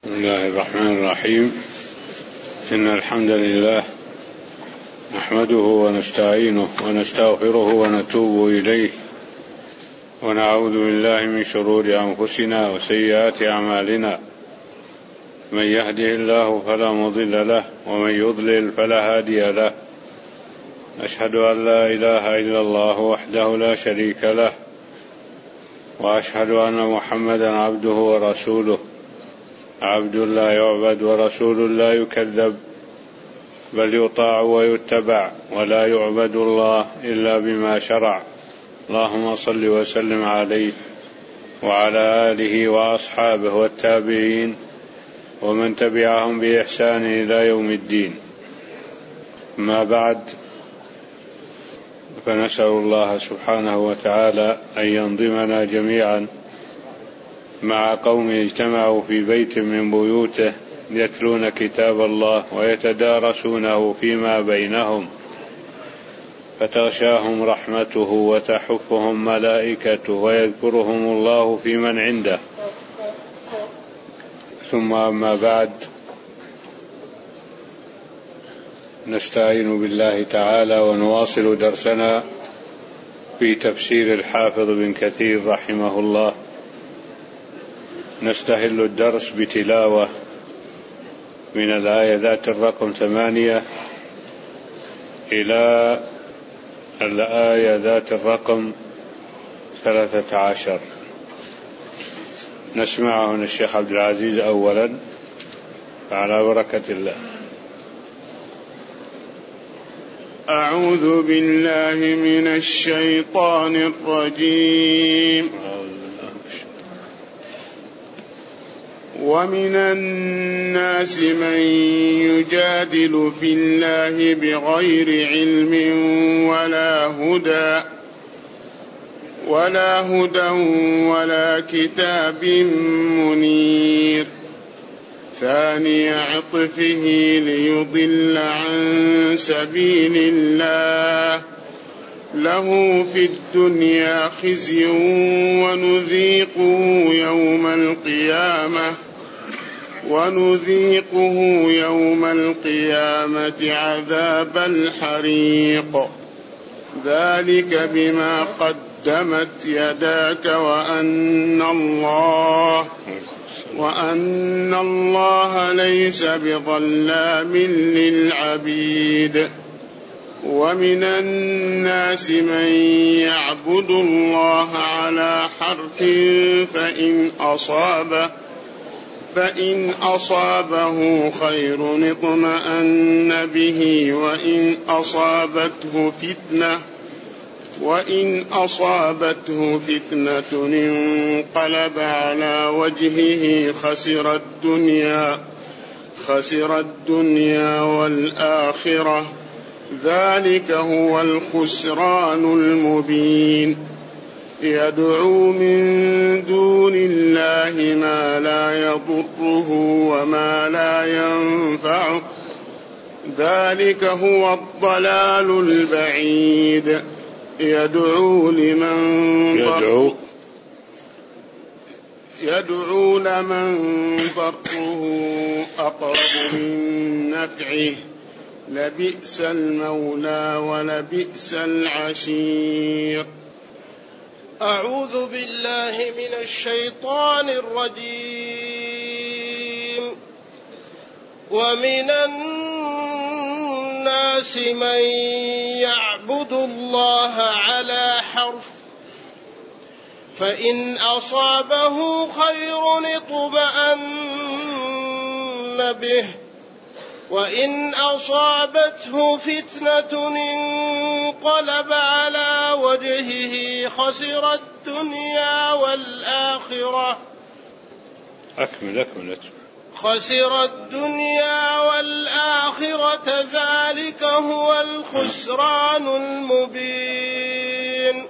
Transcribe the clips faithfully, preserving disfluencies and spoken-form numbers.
بسم الله الرحمن الرحيم. إن الحمد لله نحمده ونستعينه ونستغفره ونتوب إليه ونعوذ بالله من شرور أنفسنا وسيئات أعمالنا، من يهده الله فلا مضل له ومن يضلل فلا هادي له. أشهد أن لا إله إلا الله وحده لا شريك له، وأشهد أن محمدا عبده ورسوله، عبد لا يعبد ورسول لا يكذب، بل يطاع ويتبع، ولا يعبد الله إلا بما شرع. اللهم صل وسلم عليه وعلى آله وأصحابه والتابعين ومن تبعهم بإحسان إلى يوم الدين. ما بعد، فنسأل الله سبحانه وتعالى أن ينظمنا جميعا مع قوم اجتمعوا في بيت من بيوته يتلون كتاب الله ويتدارسونه فيما بينهم، فتغشاهم رحمته وتحفهم ملائكته ويذكرهم الله في من عنده. ثم أما بعد، نستعين بالله تعالى ونواصل درسنا في تفسير الحافظ بن كثير رحمه الله. نستهل الدرس بتلاوة من الآية ذات الرقم ثمانية إلى الآية ذات الرقم ثلاثة عشر. نسمعه من الشيخ عبد العزيز أولا، فعلى بركة الله. أعوذ بالله من الشيطان الرجيم. ومن الناس من يجادل في الله بغير علم ولا هدى ولا هدى ولا كتاب منير، ثاني عطفه ليضل عن سبيل الله، له في الدنيا خزي ونذيقه يوم القيامة ونذيقه يوم القيامة عذاب الحريق، ذلك بما قدمت يداك وأن الله وأن الله ليس بظلام للعبيد. ومن الناس من يعبد الله على حرف فإن أصابه فإن أصابه خير اطمأن به، وإن أصابته فتنة وإن أصابته فتنة انقلب على وجهه خسر الدنيا خسر الدنيا والآخرة، ذلك هو الخسران المبين. يدعو من دون الله ما لا يضره وما لا ينفعه، ذلك هو الضلال البعيد. يدعو لمن يدعو يدعو لمن ضره أقرب من نفعه، لبئس المولى ولبئس العشير. أعوذ بالله من الشيطان الرجيم. ومن الناس من يعبد الله على حرف، فإن أصابه خير اطمأن به، وإن أصابته فتنة انقلب على وجهه خسر الدنيا والآخرة أكمل أكمل خسر الدنيا والآخرة، ذلك هو الخسران المبين.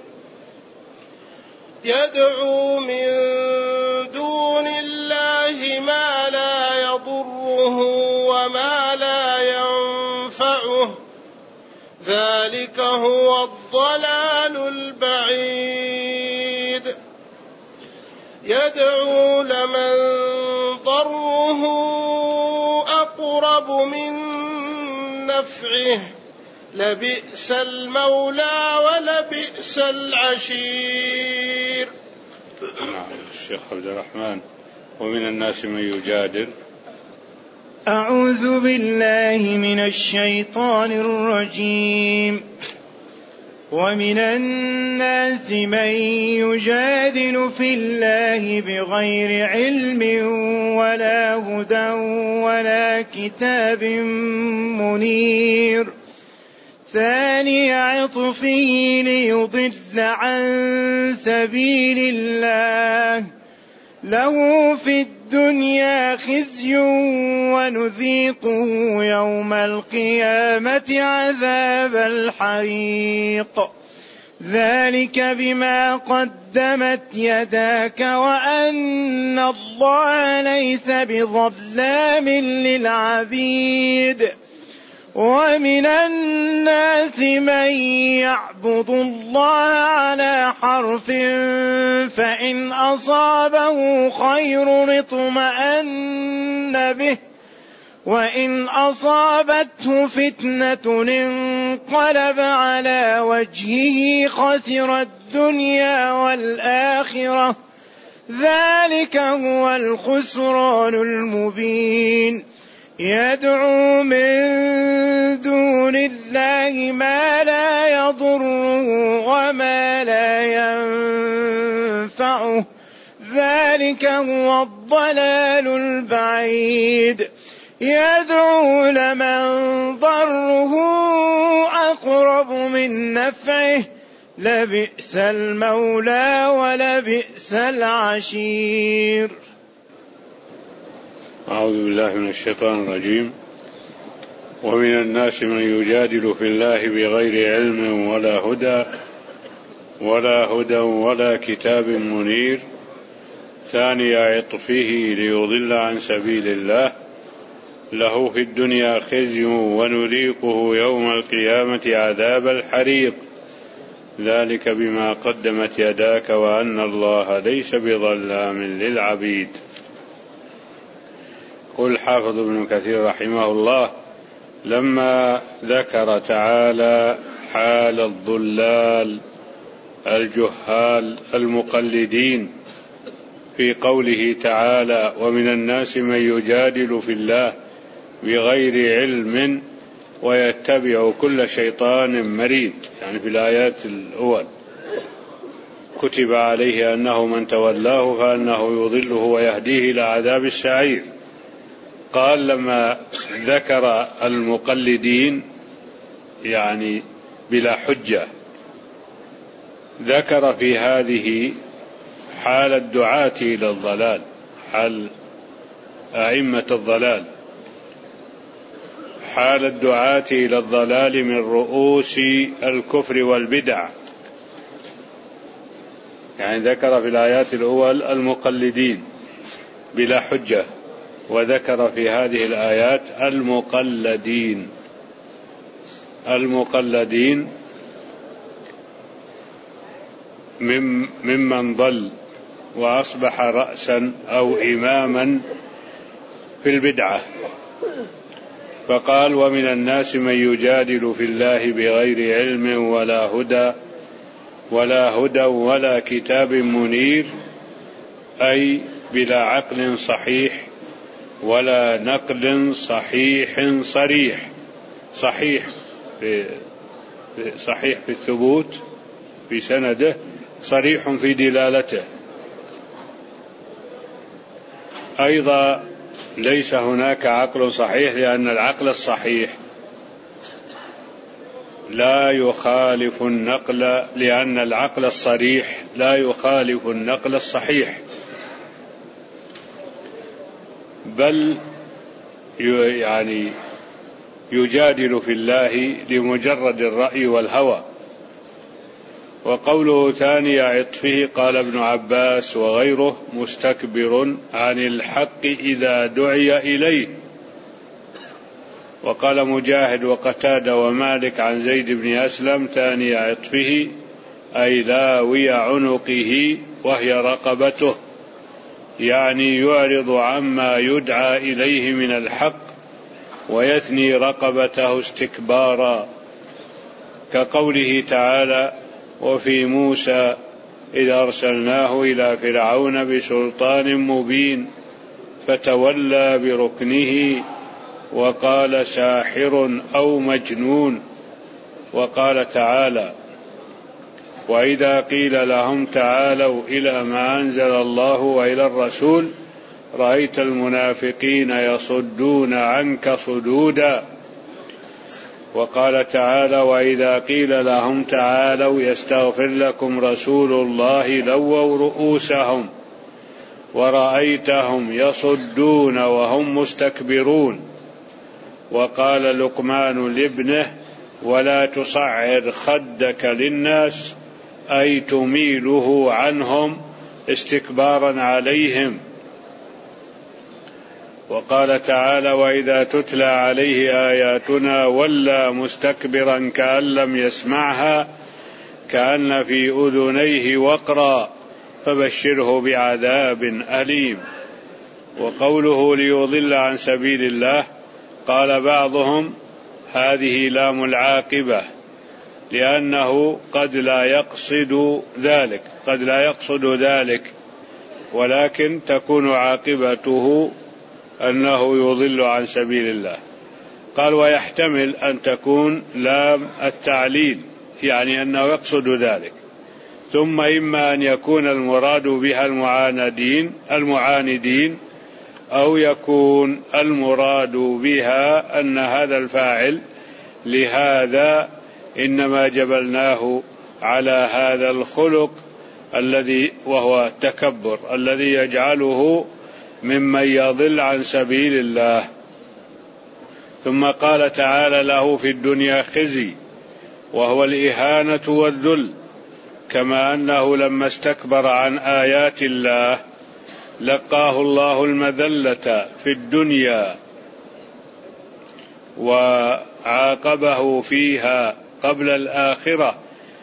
يدعو من دون الله ما لا يضره وما لا ينفعه، ذلك هو الضلال البعيد. يدعو لمن ضره أقرب من نفعه لبئس المولى ولبئس العشير. الشيخ عبد الرحمن. ومن الناس من يجادل. أعوذ بالله من الشيطان الرجيم. ومن الناس من يجادل في الله بغير علم ولا هدى ولا كتاب منير ثاني عطفه ليضل عن سبيل الله له في الدنيا خزي ونذيقه يوم القيامة عذاب الحريق ذلك بما قدمت يداك وأن الله ليس بظلام للعبيد. ومن الناس من يعبد الله على حرف فإن أصابه خير اطمأن به وإن أصابته فتنة انقلب على وجهه خسر الدنيا والآخرة ذلك هو الخسران المبين. يدعو من دون الله ما لا يضره وما لا ينفعه ذلك هو الضلال البعيد. يدعو لمن ضره أقرب من نفعه لبئس المولى ولبئس العشير. أعوذ بالله من الشيطان الرجيم. ومن الناس من يجادل في الله بغير علم ولا هدى ولا هدى ولا كتاب منير ثاني عطفه ليضل عن سبيل الله له في الدنيا خزي ونذيقه يوم القيامة عذاب الحريق ذلك بما قدمت يداك وأن الله ليس بظلام للعبيد. قل حافظ ابن كثير رحمه الله لما ذكر تعالى حال الضلال الجهال المقلدين في قوله تعالى ومن الناس من يجادل في الله بغير علم ويتبع كل شيطان مريد، يعني في الآيات الأول كتب عليه أنه من تولاه فأنه يضله ويهديه إلى عذاب السعير. قال لما ذكر المقلدين يعني بلا حجة ذكر في هذه حال الدعاة إلى الضلال، حال أئمة الضلال، حال الدعاة إلى الضلال من رؤوس الكفر والبدع. يعني ذكر في الآيات الأول المقلدين بلا حجة، وذكر في هذه الآيات المقلدين. المقلدين ممن ضل وأصبح رأسا أو إماما في البدعة. فقال ومن الناس من يجادل في الله بغير علم ولا هدى ولا هدى ولا كتاب منير، أي بلا عقل صحيح ولا نقل صحيح صريح، صحيح في صحيح في الثبوت في سنده، صريح في دلالته. أيضا ليس هناك عقل صحيح، لأن العقل الصحيح لا يخالف النقل، لأن العقل الصريح لا يخالف النقل الصحيح، بل يعني يجادل في الله لمجرد الرأي والهوى. وقوله ثاني عطفه قال ابن عباس وغيره مستكبر عن الحق إذا دعي إليه. وقال مجاهد وقتادة ومالك عن زيد بن أسلم ثاني عطفه أي لاوي عنقه وهي رقبته، يعني يعرض عما يدعى إليه من الحق ويثني رقبته استكبارا، كقوله تعالى: وفي موسى إذ أرسلناه إلى فرعون بسلطان مبين فتولى بركنه وقال ساحر أو مجنون. وقال تعالى: وإذا قيل لهم تعالوا إلى ما أنزل الله وإلى الرسول رأيت المنافقين يصدون عنك صدودا. وقال تعالى: وإذا قيل لهم تعالوا يستغفر لكم رسول الله لووا رؤوسهم ورأيتهم يصدون وهم مستكبرون. وقال لقمان لابنه: ولا تصعر خدك للناس، أي تميله عنهم استكبارا عليهم. وقال تعالى: وإذا تتلى عليه آياتنا ولى مستكبرا كأن لم يسمعها كأن في أذنيه وقرا فبشره بعذاب أليم. وقوله ليضل عن سبيل الله، قال بعضهم: هذه لام العاقبة، لأنه قد لا يقصد ذلك قد لا يقصد ذلك ولكن تكون عاقبته أنه يضل عن سبيل الله. قال: ويحتمل أن تكون لام التعليل، يعني أنه يقصد ذلك. ثم إما أن يكون المراد بها المعاندين المعاندين أو يكون المراد بها أن هذا الفاعل لهذا إنما جبلناه على هذا الخلق الذي وهو التكبر الذي يجعله ممن يضل عن سبيل الله. ثم قال تعالى: له في الدنيا خزي وهو الإهانة والذل، كما أنه لما استكبر عن آيات الله لقاه الله المذلة في الدنيا وعاقبه فيها قبل الآخرة،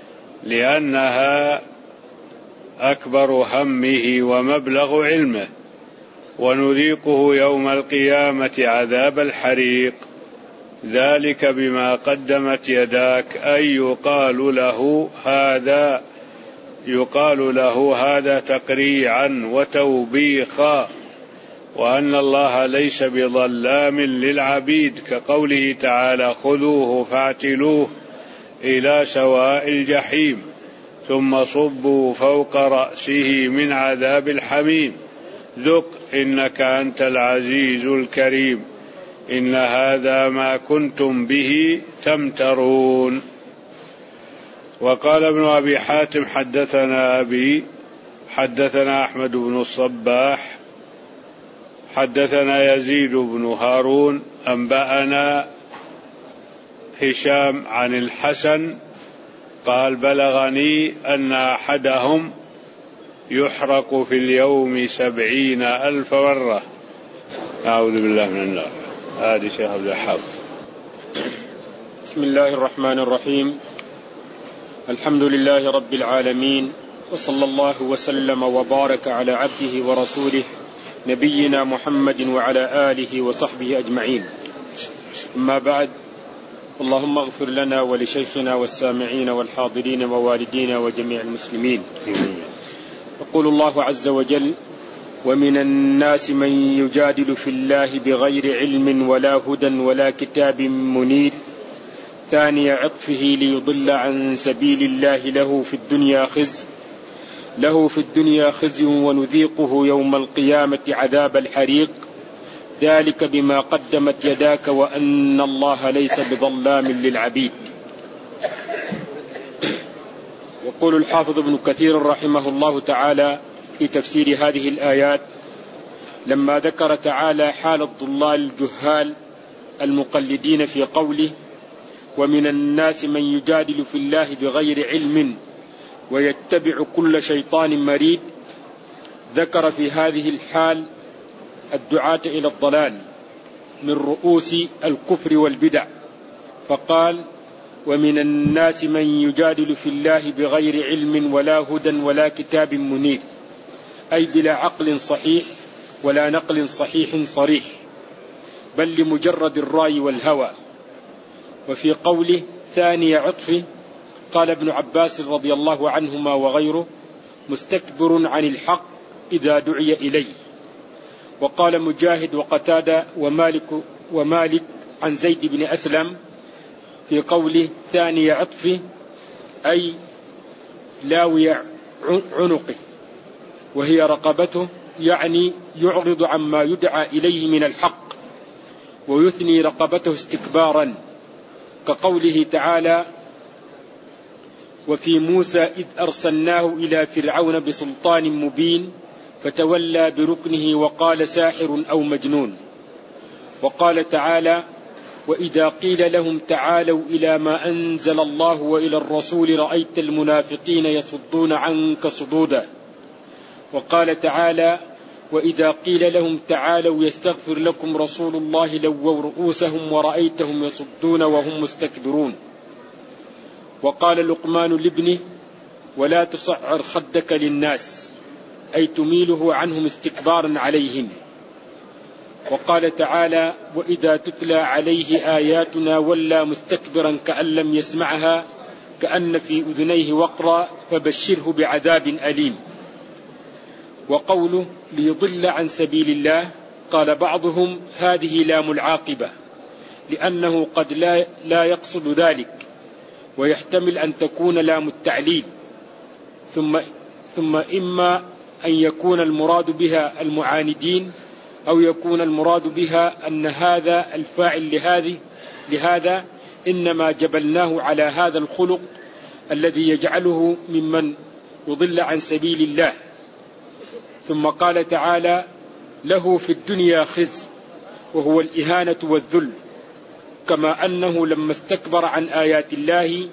لأنها أكبر همه ومبلغ علمه. ونذيقه يوم القيامة عذاب الحريق، ذلك بما قدمت يداك، أي يقال له هذا يقال له هذا تقريعا وتوبيخا، وأن الله ليس بظلام للعبيد، كقوله تعالى: خذوه فاعتلوه إلى سواء الجحيم ثم صبوا فوق رأسه من عذاب الحميم ذق إنك أنت العزيز الكريم إن هذا ما كنتم به تمترون. وقال ابن أبي حاتم: حدثنا أبي حدثنا أحمد بن الصباح حدثنا يزيد بن هارون أنبأنا هشام عن الحسن قال: بلغني أن أحدهم يحرق في اليوم سبعين ألف مرة. أعوذ بالله من النار. هذه شيخ عبد الحافظ. بسم الله الرحمن الرحيم. الحمد لله رب العالمين، وصلى الله وسلم وبارك على عبده ورسوله نبينا محمد وعلى آله وصحبه أجمعين. أما بعد، اللهم اغفر لنا ولشيخنا والسامعين والحاضرين ووالدينا وجميع المسلمين. يقول الله عز وجل: ومن الناس من يجادل في الله بغير علم ولا هدى ولا كتاب منير، ثاني عطفه ليضل عن سبيل الله، له في الدنيا خزي له في الدنيا خزي ونذيقه يوم القيامة عذاب الحريق، ذلك بما قدمت يداك وأن الله ليس بظلام للعبيد. يقول الحافظ ابن كثير رحمه الله تعالى في تفسير هذه الآيات: لما ذكر تعالى حال الضلال الجهال المقلدين في قوله: ومن الناس من يجادل في الله بغير علم ويتبع كل شيطان مريد، ذكر في هذه الحال الدعاة إلى الضلال من رؤوس الكفر والبدع، فقال: ومن الناس من يجادل في الله بغير علم ولا هدى ولا كتاب منير، أي بلا عقل صحيح ولا نقل صحيح صريح. بل لمجرد الرأي والهوى. وفي قوله ثاني عطف قال ابن عباس رضي الله عنهما وغيره مستكبر عن الحق إذا دعي إليه. وقال مجاهد وقتادة ومالك, ومالك عن زيد بن أسلم في قوله ثاني عطف أي لاوي عنقه وهي رقبته، يعني يعرض عما يدعى إليه من الحق ويثني رقبته استكبارا، كقوله تعالى وفي موسى إذ أرسلناه إلى فرعون بسلطان مبين فتولى بركنه وقال ساحر أو مجنون. وقال تعالى وإذا قيل لهم تعالوا إلى ما أنزل الله وإلى الرسول رأيت المنافقين يصدون عنك صدودا. وقال تعالى وإذا قيل لهم تعالوا يستغفر لكم رسول الله لووا رؤوسهم ورأيتهم يصدون وهم مستكبرون. وقال لقمان لابنه ولا تصعر خدك للناس أي تميله عنهم استكبارا عليهم. وقال تعالى وإذا تتلى عليه آياتنا ولى مستكبرا كأن لم يسمعها كأن في أذنيه وقرا فبشره بعذاب أليم. وقوله ليضل عن سبيل الله قال بعضهم هذه لام العاقبة لأنه قد لا, لا يقصد ذلك، ويحتمل أن تكون لام التعليل، ثم, ثم إما أن يكون المراد بها المعاندين أو يكون المراد بها أن هذا الفاعل لهذه لهذا إنما جبلناه على هذا الخلق الذي يجعله ممن يضل عن سبيل الله. ثم قال تعالى له في الدنيا خزي وهو الإهانة والذل، كما أنه لما استكبر عن آيات الله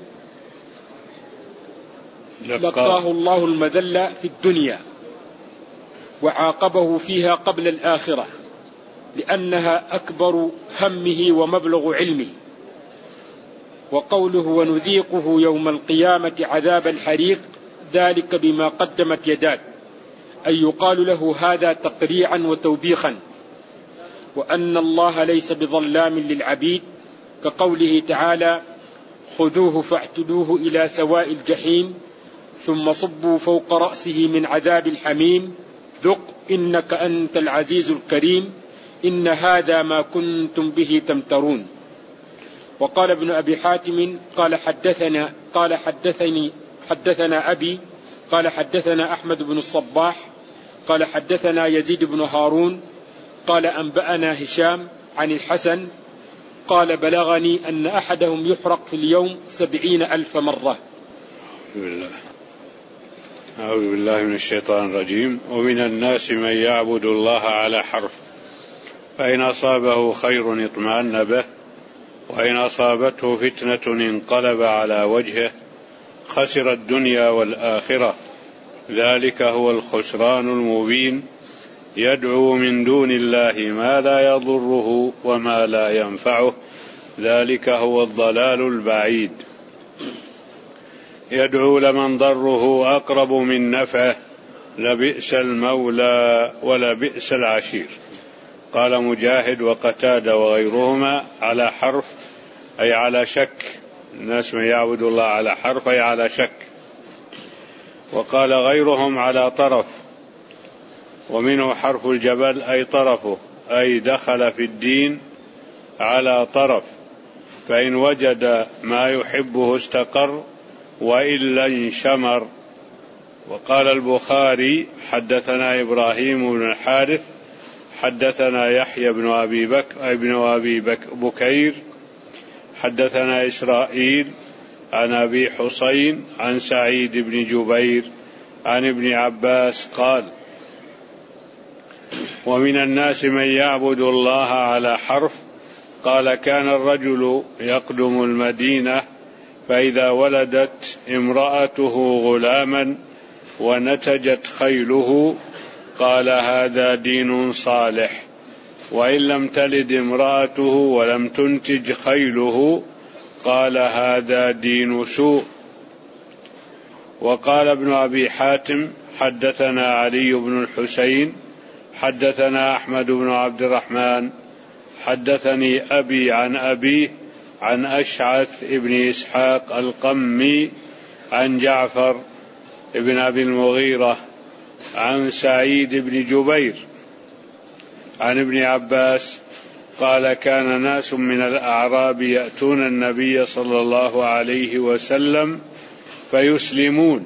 لقاه الله المذلة في الدنيا وعاقبه فيها قبل الآخرة لأنها أكبر همه ومبلغ علمه. وقوله ونذيقه يوم القيامة عذاب الحريق ذلك بما قدمت يداك، أي يقال له هذا تقريعا وتوبيخا، وأن الله ليس بظلام للعبيد، كقوله تعالى خذوه فاعتدوه إلى سواء الجحيم ثم صبوا فوق رأسه من عذاب الحميم ذق إنك أنت العزيز الكريم إن هذا ما كنتم به تمترون. وقال ابن أبي حاتم قال حدثنا قال حدثني حدثنا أبي قال حدثنا أحمد بن الصباح قال حدثنا يزيد بن هارون قال أنبأنا هشام عن الحسن قال بلغني أن أحدهم يحرق في اليوم سبعين ألف مرة. بالله. أعوذ بالله من الشيطان الرجيم. ومن الناس من يعبد الله على حرف فإن أصابه خير اطمأن به وإن أصابته فتنة انقلب على وجهه خسر الدنيا والآخرة ذلك هو الخسران المبين يدعو من دون الله ما لا يضره وما لا ينفعه ذلك هو الضلال البعيد. يدعو لمن ضره أقرب من نفعه لبئس المولى ولبئس العشير. قال مجاهد وقتادة وغيرهما على حرف أي على شك، الناس من يعبد الله على حرف أي على شك. وقال غيرهم على طرف، ومنه حرف الجبل أي طرفه أي دخل في الدين على طرف، فإن وجد ما يحبه استقر وإلا انشمر. وقال البخاري حدثنا إبراهيم بن الحارث حدثنا يحيى بن أبي بكر ابن أبي بك بكير حدثنا إسرائيل عن أبي حسين عن سعيد بن جبير عن ابن عباس قال ومن الناس من يعبد الله على حرف. قال كان الرجل يقدم المدينة فإذا ولدت امرأته غلاما ونتجت خيله قال هذا دين صالح، وإن لم تلد امرأته ولم تنتج خيله قال هذا دين سوء. وقال ابن أبي حاتم حدثنا علي بن الحسين حدثنا أحمد بن عبد الرحمن حدثني أبي عن أبيه عن أشعث ابن إسحاق القمي عن جعفر ابن أبي المغيرة عن سعيد بن جبير عن ابن عباس قال كان ناس من الأعراب يأتون النبي صلى الله عليه وسلم فيسلمون،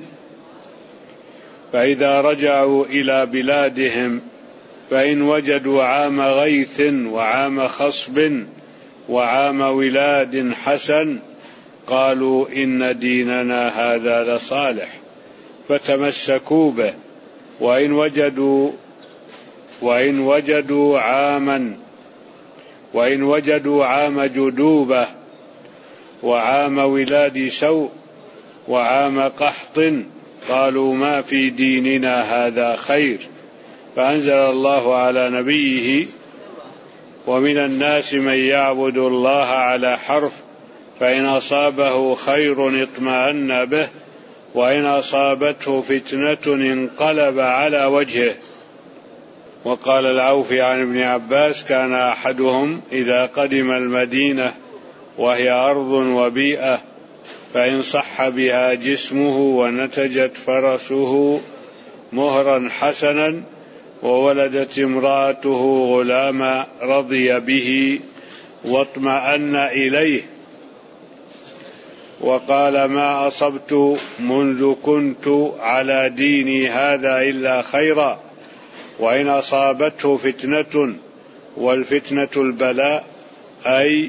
فإذا رجعوا إلى بلادهم فإن وجدوا عام غيث وعام خصب وعام ولاد حسن قالوا إن ديننا هذا لصالح فتمسكوا به، وإن وجدوا وإن وجدوا عاما وإن وجدوا عام جدوبة وعام ولاد سوء وعام قحط قالوا ما في ديننا هذا خير، فأنزل الله على نبيه ومن الناس من يعبد الله على حرف فإن أصابه خير اطمأن به وإن أصابته فتنة انقلب على وجهه. وقال العوفي عن ابن عباس كان أحدهم إذا قدم المدينة وهي أرض وبيئة فإن صح بها جسمه ونتجت فرسه مهرا حسنا وولدت امرأته غلاما رضي به واطمأن إليه. وقال ما أصبت منذ كنت على ديني هذا إلا خيرا، وإن أصابته فتنة، والفتنة البلاء، أي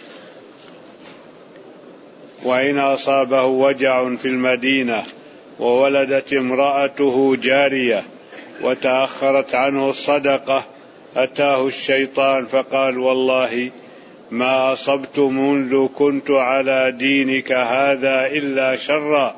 وإن أصابه وجع في المدينة وولدت امرأته جارية وتأخرت عنه الصدقة أتاه الشيطان فقال والله ما أصبت منذ كنت على دينك هذا إلا شرا.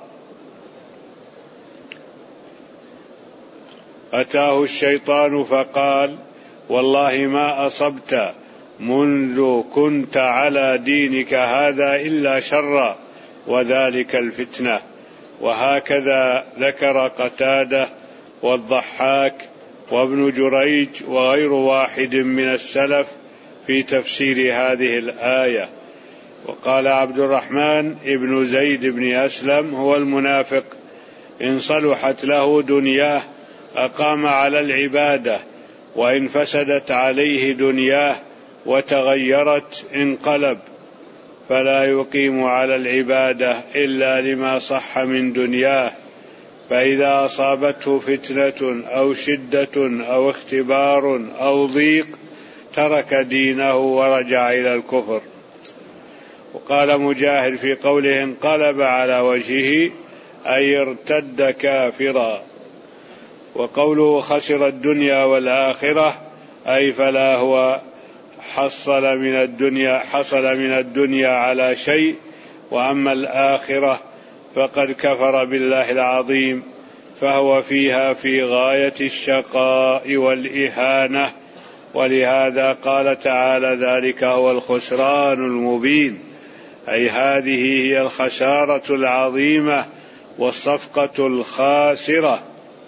أتاه الشيطان فقال والله ما أصبت منذ كنت على دينك هذا إلا شرا، وذلك الفتنة. وهكذا ذكر قتادة والضحاك وابن جريج وغير واحد من السلف في تفسير هذه الآية. وقال عبد الرحمن ابن زيد بن أسلم هو المنافق إن صلحت له دنياه أقام على العبادة، وإن فسدت عليه دنياه وتغيرت انقلب، فلا يقيم على العبادة إلا لما صح من دنياه، فإذا أصابته فتنة أو شدة أو اختبار أو ضيق ترك دينه ورجع إلى الكفر. وقال مجاهد في قوله انقلب على وجهه أي ارتد كافرا. وقوله خسر الدنيا والآخرة أي فلا هو حصل من الدنيا حصل من الدنيا على شيء، وأما الآخرة فقد كفر بالله العظيم فهو فيها في غاية الشقاء والإهانة. ولهذا قال تعالى ذلك هو الخسران المبين، أي هذه هي الخسارة العظيمة والصفقة الخاسرة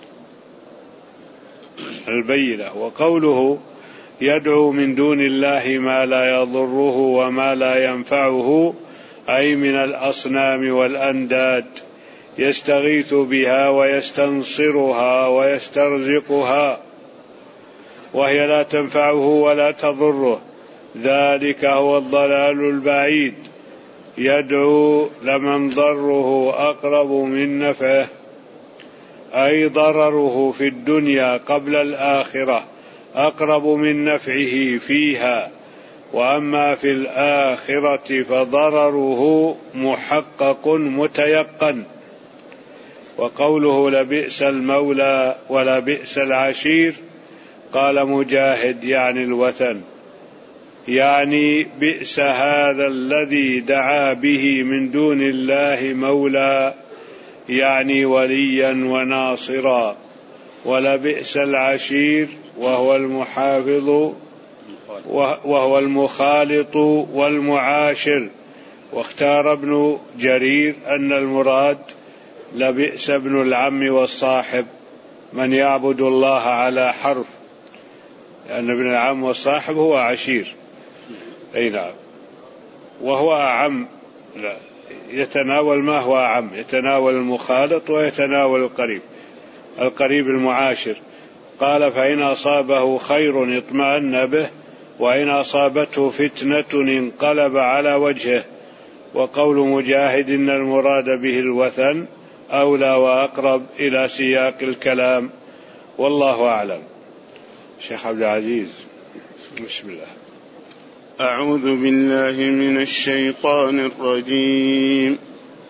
البينة. وقوله يدعو من دون الله ما لا يضره وما لا ينفعه أي من الأصنام والأنداد يستغيث بها ويستنصرها ويسترزقها وهي لا تنفعه ولا تضره، ذلك هو الضلال البعيد. يدعو لمن ضره أقرب من نفعه، أي ضرره في الدنيا قبل الآخرة أقرب من نفعه فيها، وأما في الآخرة فضرره محقق متيقن. وقوله لبئس المولى ولبئس العشير قال مجاهد يعني الوثن، يعني بئس هذا الذي دعا به من دون الله مولى، يعني وليا وناصرا. ولبئس العشير وهو المحافظ وهو المخالط والمعاشر. واختار ابن جرير أن المراد لبئس ابن العم والصاحب من يعبد الله على حرف، لأن ابن العم والصاحب هو عشير، أي نعم. وهو أعم، لا يتناول ما هو أعم، يتناول المخالط ويتناول القريب، القريب المعاشر. قال فإن أصابه خير اطمأن به وإن أصابته فتنة انقلب على وجهه. وقول مجاهد إن المراد به الوثن أولى وأقرب إلى سياق الكلام، والله أعلم. شيخ عبد العزيز بسم الله. أعوذ بالله من الشيطان الرجيم.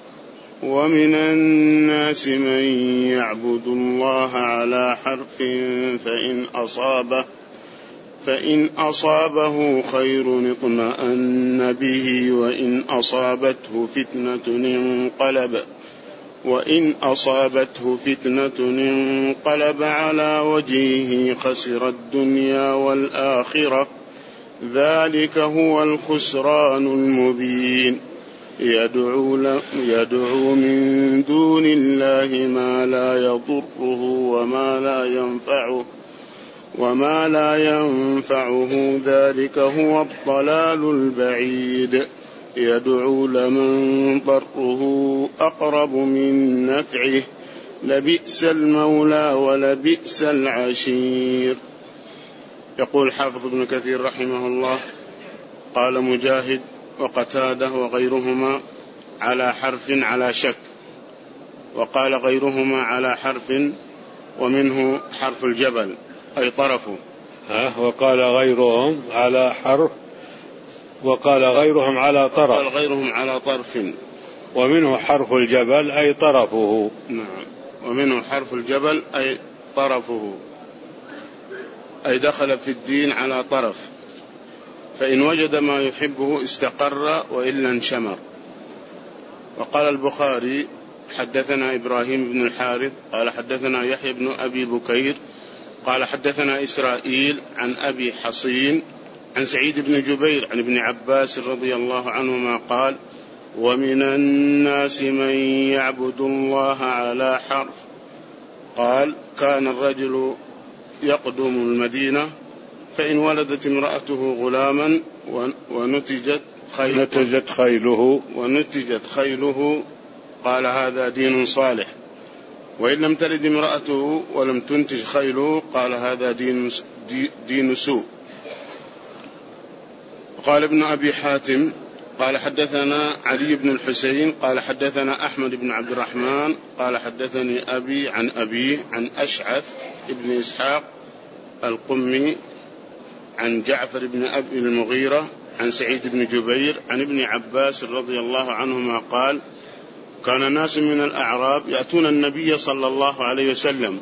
ومن الناس من يعبد الله على حرف فإن أصابه فإن أصابه خير اطمأن به وإن أصابته فتنة انقلب وإن أصابته فتنة انقلب على وجهه خسر الدنيا والآخرة ذلك هو الخسران المبين. يدعو, يدعو من دون الله ما لا يضره وما لا ينفعه وما لا ينفعه ذلك هو الضلال البعيد. يدعو لمن ضره أقرب من نفعه لبئس المولى ولبئس العشير. يقول حافظ ابن كثير رحمه الله قال مجاهد وقتاده وغيرهما على حرف على شك، وقال غيرهما على حرف ومنه حرف الجبل أي طرفه. ها وقال غيرهم على حرف وقال غيرهم على طرف وقال غيرهم على طرف ومنه حرف الجبل أي طرفه. نعم ومنه حرف الجبل أي طرفه أي دخل في الدين على طرف، فإن وجد ما يحبه استقر وإلا انشمر. وقال البخاري حدثنا إبراهيم بن الحارث قال حدثنا يحيى بن أبي بكير قال حدثنا إسرائيل عن أبي حصين عن سعيد بن جبير عن ابن عباس رضي الله عنهما قال ومن الناس من يعبد الله على حرف. قال كان الرجل يقدم المدينة فإن ولدت امرأته غلاما ونتجت خيله, نتجت خيله ونتجت خيله قال هذا دين صالح، وإن لم تلد امرأته ولم تنتج خيله قال هذا دين, دين سوء. قال ابن أبي حاتم قال حدثنا علي بن الحسين قال حدثنا أحمد بن عبد الرحمن قال حدثني أبي عن أبيه عن أشعث ابن إسحاق القمي عن جعفر بن أبي المغيرة عن سعيد بن جبير عن ابن عباس رضي الله عنهما قال كان ناس من الأعراب يأتون النبي صلى الله عليه وسلم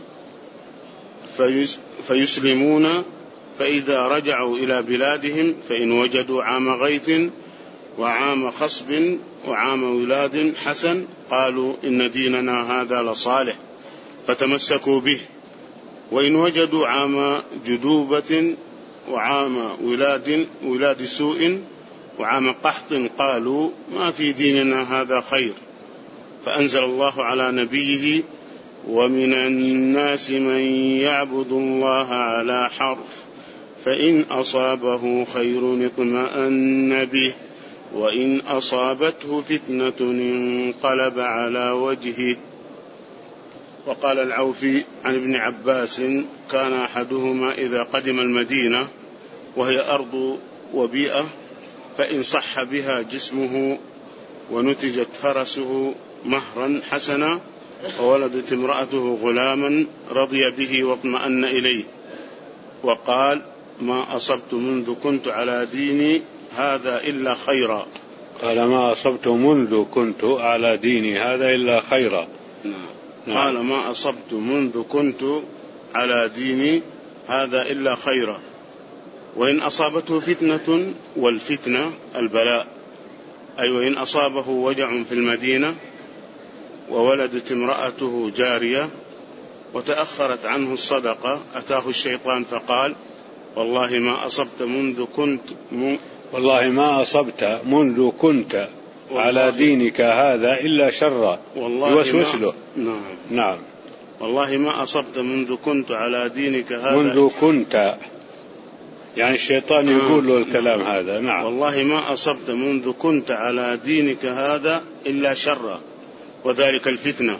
فيسلمون، فإذا رجعوا إلى بلادهم فإن وجدوا عام غيث وعام خصب وعام ولاد حسن قالوا إن ديننا هذا لصالح فتمسكوا به، وإن وجدوا عام جدوبة وعام ولاد, ولاد سوء وعام قحط قالوا ما في ديننا هذا خير. فأنزل الله على نبيه ومن الناس من يعبد الله على حرف فإن أصابه خير اطمأن به وإن أصابته فتنة انقلب على وجهه. وقال العوفي عن ابن عباس كان أحدهما إذا قدم المدينة وهي أرض وبيئة فإن صح بها جسمه ونتجت فرسه مهرا حسنا وولدت امرأته غلاما رضي به واطمأن إليه، وقال ما أصبت منذ كنت على ديني هذا إلا خيرا. قال ما أصبت منذ كنت على ديني هذا إلا خيرا. نعم. قال ما أصبت منذ كنت على ديني هذا إلا خيرا. وإن أصابته فتنة، والفتنة البلاء، أي وإن أصابه وجع في المدينة وولدت امرأته جارية وتأخرت عنه الصدقة أتاه الشيطان فقال والله ما أصبت منذ كنت م... والله ما أصبت منذ كنت على دينك هذا إلا شرا، يوسوس له. نعم. نعم. والله ما أصبت منذ كنت على دينك هذا منذ كنت يعني الشيطان يقول له الكلام هذا. نعم. والله ما أصبت منذ كنت على دينك هذا إلا شر وذلك الفتنة.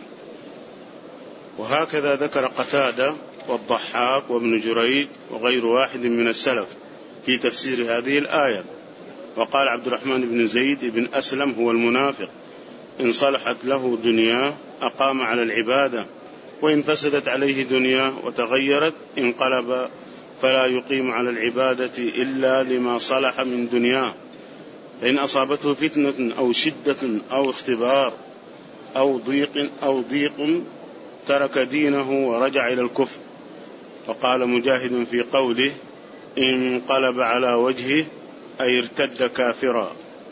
وهكذا ذكر قتادة والضحاك وابن جريج وغير واحد من السلف في تفسير هذه الآية. وقال عبد الرحمن بن زيد بن أسلم هو المنافق: إن صلحت له دنياه أقام على العبادة، وإن فسدت عليه دنياه وتغيرت انقلب فلا يقيم على العبادة إلا لما صلح من دنياه. فإن أصابته فتنة أو شدة أو اختبار أو ضيق أو ضيق ترك دينه ورجع إلى الكفر. وقال مجاهد في قوله: انقلب على وجهه أي ارتد كافرا.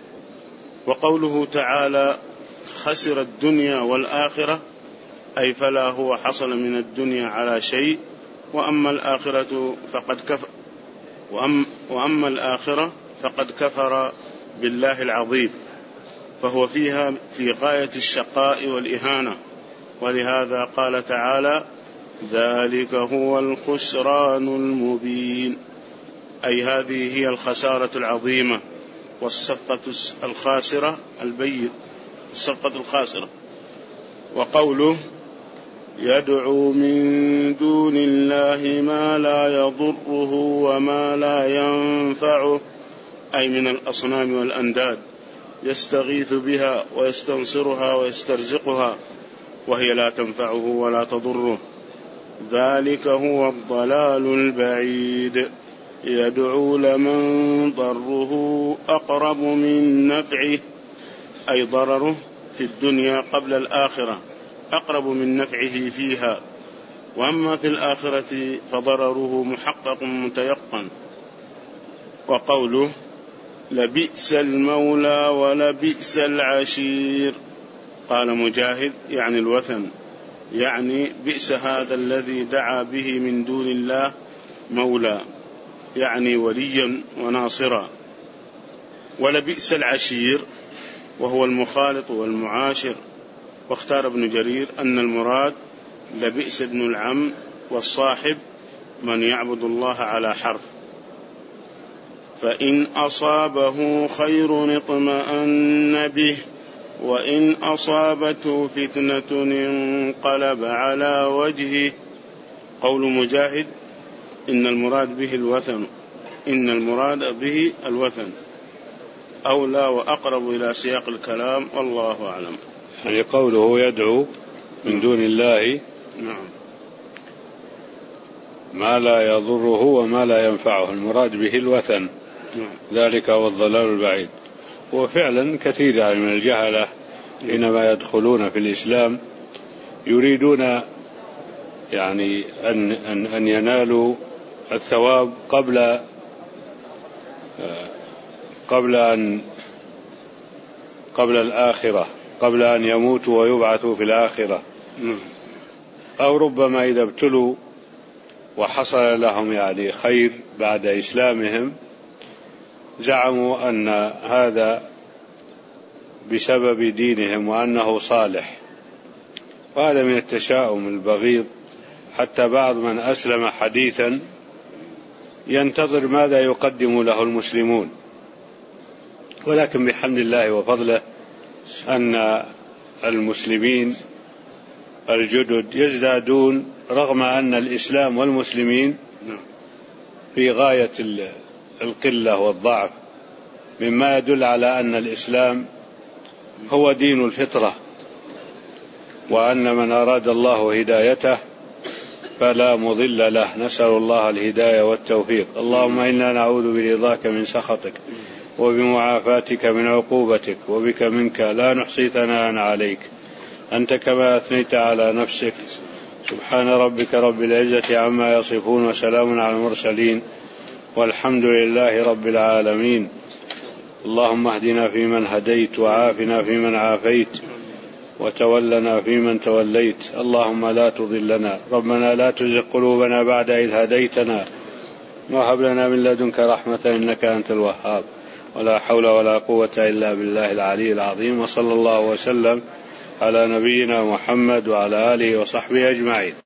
وقوله تعالى: خسر الدنيا والآخرة، أي فلا هو حصل من الدنيا على شيء، وأما الآخرة فقد كفر وأم وأما الآخرة فقد كفر بالله العظيم، فهو فيها في غاية الشقاء والإهانة. ولهذا قال تعالى: ذلك هو الخسران المبين، أي هذه هي الخسارة العظيمة والصفقة الخاسرة البين الصفقة الخاسرة. وقوله: يدعو من دون الله ما لا يضره وما لا ينفعه، أي من الأصنام والأنداد، يستغيث بها ويستنصرها ويسترزقها وهي لا تنفعه ولا تضره. ذلك هو الضلال البعيد، يدعو لمن ضره أقرب من نفعه، أي ضرره في الدنيا قبل الآخرة أقرب من نفعه فيها، وأما في الآخرة فضرره محقق متيقن. وقوله: لبئس المولى ولبئس العشير، قال مجاهد يعني الوثن، يعني بئس هذا الذي دعا به من دون الله مولى، يعني وليا وناصرا. ولبئس العشير وهو المخالط والمعاشر. واختار ابن جرير أن المراد لبئس ابن العم والصاحب من يعبد الله على حرف. فإن أصابه خير اطمأن به، وإن أصابته فتنة انقلب على وجهه. قول مجاهد: إن المراد به الوثن إن المراد به الوثن أولى وأقرب إلى سياق الكلام، والله أعلم. يعني قوله يدعو من دون الله نعم ما لا يضره وما لا ينفعه، المراد به الوثن. نعم. ذلك هو الضلال البعيد. وفعلا كثير يعني من الجهلة حينما يدخلون في الإسلام يريدون يعني أن, أن, أن ينالوا الثواب قبل قبل أن قبل الآخرة، قبل أن يموتوا ويبعثوا في الآخرة. أو ربما إذا ابتلوا وحصل لهم يعني خير بعد إسلامهم زعموا أن هذا بسبب دينهم وأنه صالح، وهذا من التشاؤم البغيض. حتى بعض من أسلم حديثا ينتظر ماذا يقدم له المسلمون، ولكن بحمد الله وفضله أن المسلمين الجدد يزدادون رغم أن الإسلام والمسلمين في غاية القلة والضعف، مما يدل على أن الإسلام هو دين الفطرة، وأن من أراد الله هدايته فلا مضل له. نسأل الله الهداية والتوفيق. اللهم إنا نعوذ برضاك من سخطك وبمعافاتك من عقوبتك، وبك منك لا نحصي ثناء عليك، أنت كما أثنيت على نفسك. سبحان ربك رب العزة عما يصفون، وسلام على المرسلين، والحمد لله رب العالمين. اللهم اهدنا فيمن هديت، وعافنا فيمن عافيت، وتولنا فيمن توليت. اللهم لا تضلنا، ربنا لا تزغ قلوبنا بعد إذ هديتنا، وهب لنا من لدنك رحمة إنك أنت الوهاب. ولا حول ولا قوة إلا بالله العلي العظيم. وصلى الله وسلم على نبينا محمد وعلى آله وصحبه أجمعين.